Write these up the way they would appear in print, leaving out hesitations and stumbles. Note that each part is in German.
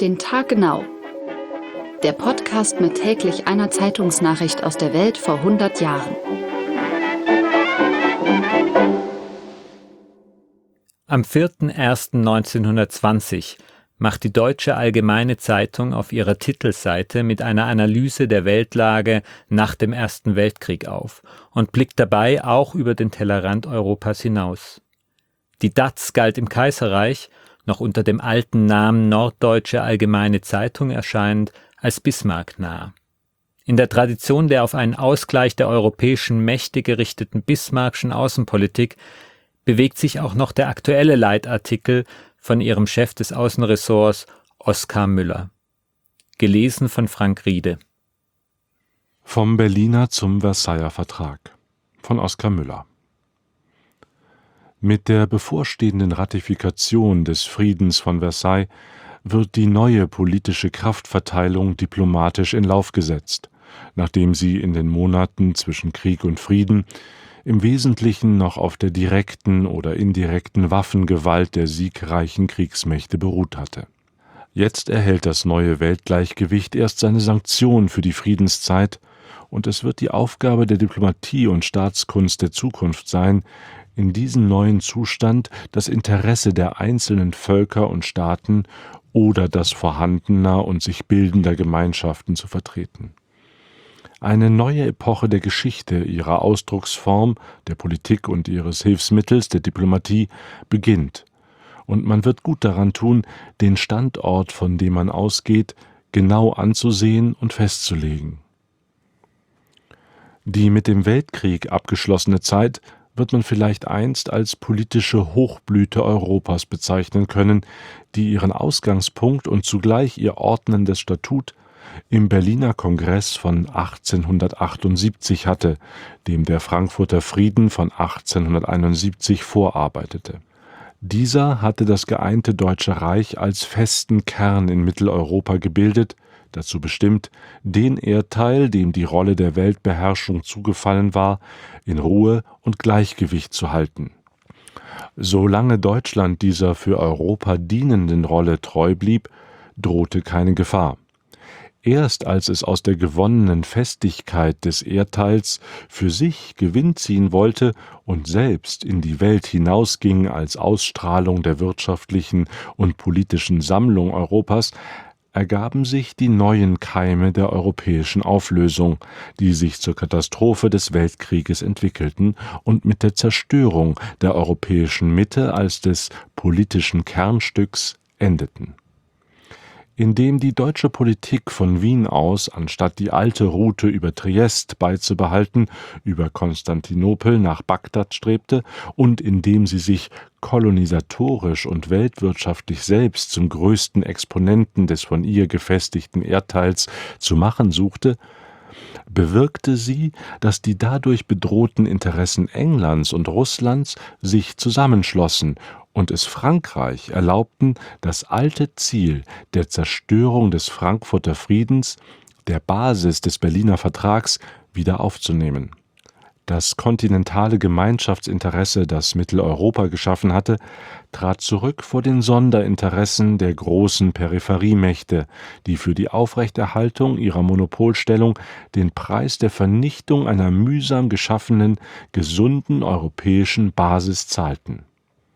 den Tag genau. Der Podcast mit täglich einer Zeitungsnachricht aus der Welt vor 100 Jahren. Am 4.1.1920 macht die Deutsche Allgemeine Zeitung auf ihrer Titelseite mit einer Analyse der Weltlage nach dem Ersten Weltkrieg auf und blickt dabei auch über den Tellerrand Europas hinaus. Die DAZ galt im Kaiserreich, noch unter dem alten Namen Norddeutsche Allgemeine Zeitung erscheinend, als bismarcknah. In der Tradition der auf einen Ausgleich der europäischen Mächte gerichteten bismarckschen Außenpolitik bewegt sich auch noch der aktuelle Leitartikel von ihrem Chef des Außenressorts, Oskar Müller. Gelesen von Frank Riede. Vom Berliner zum Versailler Vertrag von Oskar Müller. Mit der bevorstehenden Ratifikation des Friedens von Versailles wird die neue politische Kraftverteilung diplomatisch in Lauf gesetzt, nachdem sie in den Monaten zwischen Krieg und Frieden im Wesentlichen noch auf der direkten oder indirekten Waffengewalt der siegreichen Kriegsmächte beruht hatte. Jetzt erhält das neue Weltgleichgewicht erst seine Sanktion für die Friedenszeit, und es wird die Aufgabe der Diplomatie und Staatskunst der Zukunft sein, in diesem neuen Zustand das Interesse der einzelnen Völker und Staaten oder das vorhandener und sich bildender Gemeinschaften zu vertreten. Eine neue Epoche der Geschichte, ihrer Ausdrucksform, der Politik und ihres Hilfsmittels, der Diplomatie, beginnt. Und man wird gut daran tun, den Standort, von dem man ausgeht, genau anzusehen und festzulegen. Die mit dem Weltkrieg abgeschlossene Zeit wird man vielleicht einst als politische Hochblüte Europas bezeichnen können, die ihren Ausgangspunkt und zugleich ihr ordnendes Statut im Berliner Kongress von 1878 hatte, dem der Frankfurter Frieden von 1871 vorarbeitete. Dieser hatte das geeinte Deutsche Reich als festen Kern in Mitteleuropa gebildet, dazu bestimmt, den Erdteil, dem die Rolle der Weltbeherrschung zugefallen war, in Ruhe und Gleichgewicht zu halten. Solange Deutschland dieser für Europa dienenden Rolle treu blieb, drohte keine Gefahr. Erst als es aus der gewonnenen Festigkeit des Erdteils für sich Gewinn ziehen wollte und selbst in die Welt hinausging als Ausstrahlung der wirtschaftlichen und politischen Sammlung Europas, ergaben sich die neuen Keime der europäischen Auflösung, die sich zur Katastrophe des Weltkrieges entwickelten und mit der Zerstörung der europäischen Mitte als des politischen Kernstücks endeten. Indem die deutsche Politik von Wien aus, anstatt die alte Route über Triest beizubehalten, über Konstantinopel nach Bagdad strebte und indem sie sich kolonisatorisch und weltwirtschaftlich selbst zum größten Exponenten des von ihr gefestigten Erdteils zu machen suchte, bewirkte sie, dass die dadurch bedrohten Interessen Englands und Russlands sich zusammenschlossen und es Frankreich erlaubten, das alte Ziel der Zerstörung des Frankfurter Friedens, der Basis des Berliner Vertrags, wieder aufzunehmen. Das kontinentale Gemeinschaftsinteresse, das Mitteleuropa geschaffen hatte, trat zurück vor den Sonderinteressen der großen Peripheriemächte, die für die Aufrechterhaltung ihrer Monopolstellung den Preis der Vernichtung einer mühsam geschaffenen, gesunden europäischen Basis zahlten.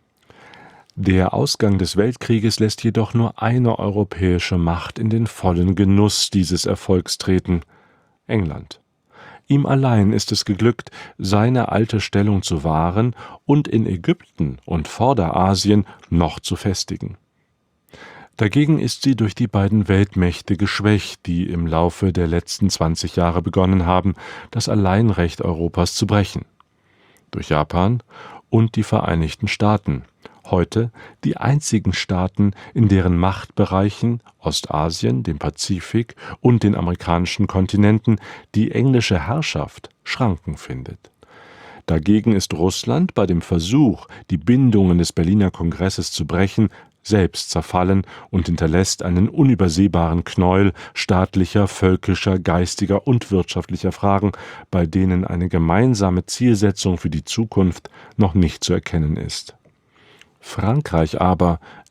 Der Ausgang des Weltkrieges lässt jedoch nur eine europäische Macht in den vollen Genuss dieses Erfolgs treten: England. Ihm allein ist es geglückt, seine alte Stellung zu wahren und in Ägypten und Vorderasien noch zu festigen. Dagegen ist sie durch die beiden Weltmächte geschwächt, die im Laufe der letzten 20 Jahre begonnen haben, das Alleinrecht Europas zu brechen. Durch Japan und die Vereinigten Staaten, heute die einzigen Staaten, in deren Machtbereichen Ostasien, dem Pazifik und den amerikanischen Kontinenten die englische Herrschaft Schranken findet. Dagegen ist Russland bei dem Versuch, die Bindungen des Berliner Kongresses zu brechen, selbst zerfallen und hinterlässt einen unübersehbaren Knäuel staatlicher, völkischer, geistiger und wirtschaftlicher Fragen, bei denen eine gemeinsame Zielsetzung für die Zukunft noch nicht zu erkennen ist. Frankreich aber,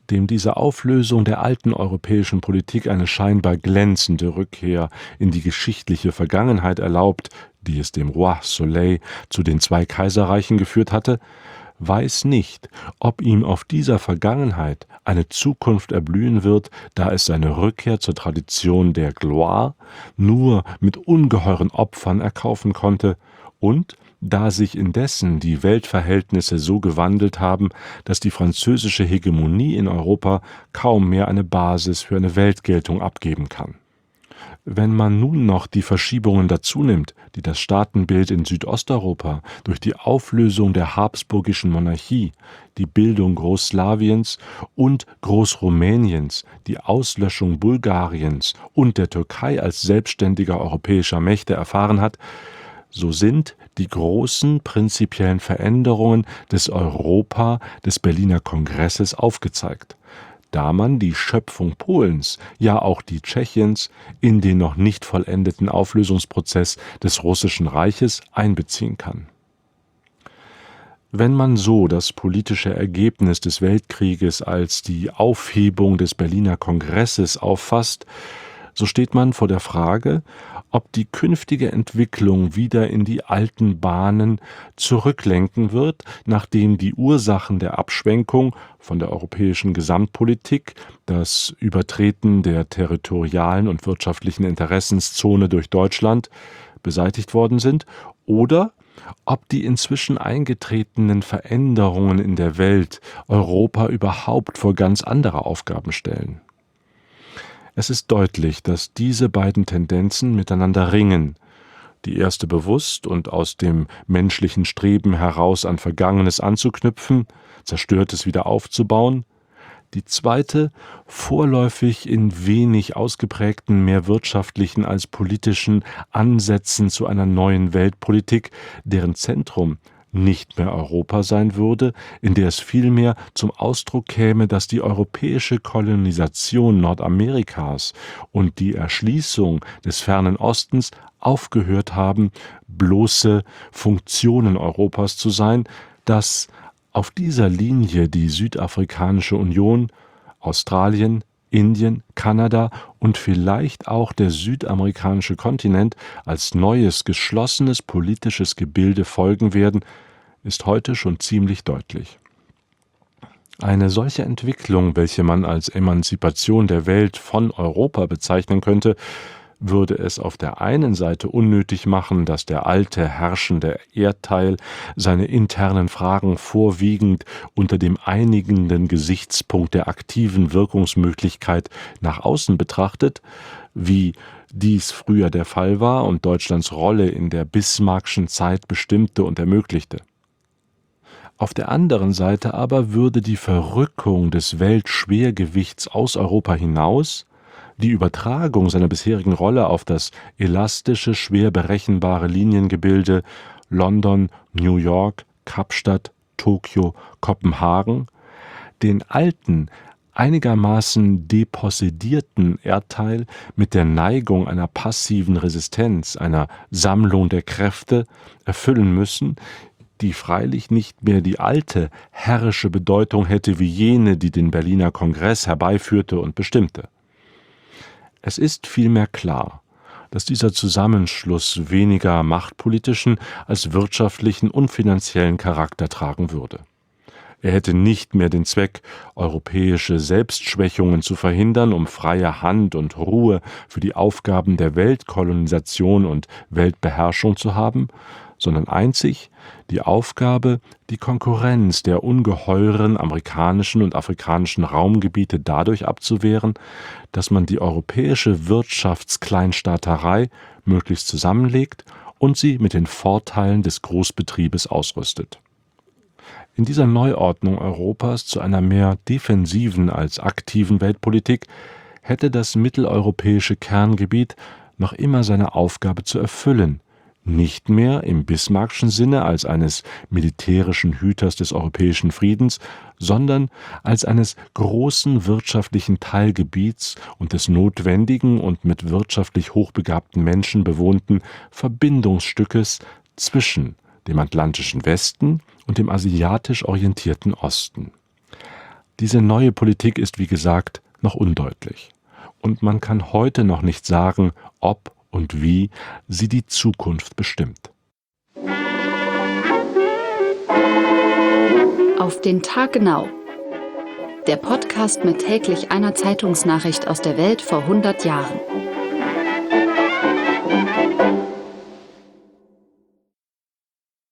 dem diese Auflösung der alten europäischen Politik eine scheinbar glänzende Rückkehr in die geschichtliche Vergangenheit erlaubt, die es dem Roi Soleil zu den 2 Kaiserreichen geführt hatte, weiß nicht, ob ihm auf dieser Vergangenheit eine Zukunft erblühen wird, da es seine Rückkehr zur Tradition der Gloire nur mit ungeheuren Opfern erkaufen konnte und da sich indessen die Weltverhältnisse so gewandelt haben, dass die französische Hegemonie in Europa kaum mehr eine Basis für eine Weltgeltung abgeben kann. Wenn man nun noch die Verschiebungen dazunimmt, die das Staatenbild in Südosteuropa durch die Auflösung der habsburgischen Monarchie, die Bildung Großslawiens und Großrumäniens, die Auslöschung Bulgariens und der Türkei als selbstständiger europäischer Mächte erfahren hat, so sind die großen prinzipiellen Veränderungen des Europa des Berliner Kongresses aufgezeigt, da man die Schöpfung Polens, ja auch die Tschechiens, in den noch nicht vollendeten Auflösungsprozess des Russischen Reiches einbeziehen kann. Wenn man so das politische Ergebnis des Weltkrieges als die Aufhebung des Berliner Kongresses auffasst, so steht man vor der Frage, ob die künftige Entwicklung wieder in die alten Bahnen zurücklenken wird, nachdem die Ursachen der Abschwenkung von der europäischen Gesamtpolitik, das Übertreten der territorialen und wirtschaftlichen Interessenszone durch Deutschland, beseitigt worden sind, oder ob die inzwischen eingetretenen Veränderungen in der Welt Europa überhaupt vor ganz andere Aufgaben stellen. Es ist deutlich, dass diese beiden Tendenzen miteinander ringen, die erste bewusst und aus dem menschlichen Streben heraus an Vergangenes anzuknüpfen, Zerstörtes wieder aufzubauen, die zweite vorläufig in wenig ausgeprägten, mehr wirtschaftlichen als politischen Ansätzen zu einer neuen Weltpolitik, deren Zentrum nicht mehr Europa sein würde, in der es vielmehr zum Ausdruck käme, dass die europäische Kolonisation Nordamerikas und die Erschließung des fernen Ostens aufgehört haben, bloße Funktionen Europas zu sein, dass auf dieser Linie die Südafrikanische Union, Australien, Indien, Kanada und vielleicht auch der südamerikanische Kontinent als neues, geschlossenes politisches Gebilde folgen werden, ist heute schon ziemlich deutlich. Eine solche Entwicklung, welche man als Emanzipation der Welt von Europa bezeichnen könnte, würde es auf der einen Seite unnötig machen, dass der alte, herrschende Erdteil seine internen Fragen vorwiegend unter dem einigenden Gesichtspunkt der aktiven Wirkungsmöglichkeit nach außen betrachtet, wie dies früher der Fall war und Deutschlands Rolle in der bismarckschen Zeit bestimmte und ermöglichte. Auf der anderen Seite aber würde die Verrückung des Weltschwergewichts aus Europa hinaus die Übertragung seiner bisherigen Rolle auf das elastische, schwer berechenbare Liniengebilde London, New York, Kapstadt, Tokio, Kopenhagen, den alten, einigermaßen depossedierten Erdteil mit der Neigung einer passiven Resistenz, einer Sammlung der Kräfte erfüllen müssen, die freilich nicht mehr die alte, herrische Bedeutung hätte wie jene, die den Berliner Kongress herbeiführte und bestimmte. Es ist vielmehr klar, dass dieser Zusammenschluss weniger machtpolitischen als wirtschaftlichen und finanziellen Charakter tragen würde. Er hätte nicht mehr den Zweck, europäische Selbstschwächungen zu verhindern, um freie Hand und Ruhe für die Aufgaben der Weltkolonisation und Weltbeherrschung zu haben, sondern einzig die Aufgabe, die Konkurrenz der ungeheuren amerikanischen und afrikanischen Raumgebiete dadurch abzuwehren, dass man die europäische Wirtschaftskleinstaaterei möglichst zusammenlegt und sie mit den Vorteilen des Großbetriebes ausrüstet. In dieser Neuordnung Europas zu einer mehr defensiven als aktiven Weltpolitik hätte das mitteleuropäische Kerngebiet noch immer seine Aufgabe zu erfüllen, nicht mehr im bismarckschen Sinne als eines militärischen Hüters des europäischen Friedens, sondern als eines großen wirtschaftlichen Teilgebiets und des notwendigen und mit wirtschaftlich hochbegabten Menschen bewohnten Verbindungsstückes zwischen dem atlantischen Westen und dem asiatisch orientierten Osten. Diese neue Politik ist, wie gesagt, noch undeutlich. Und man kann heute noch nicht sagen, ob und wie sie die Zukunft bestimmt. Auf den Tag genau. Der Podcast mit täglich einer Zeitungsnachricht aus der Welt vor 100 Jahren.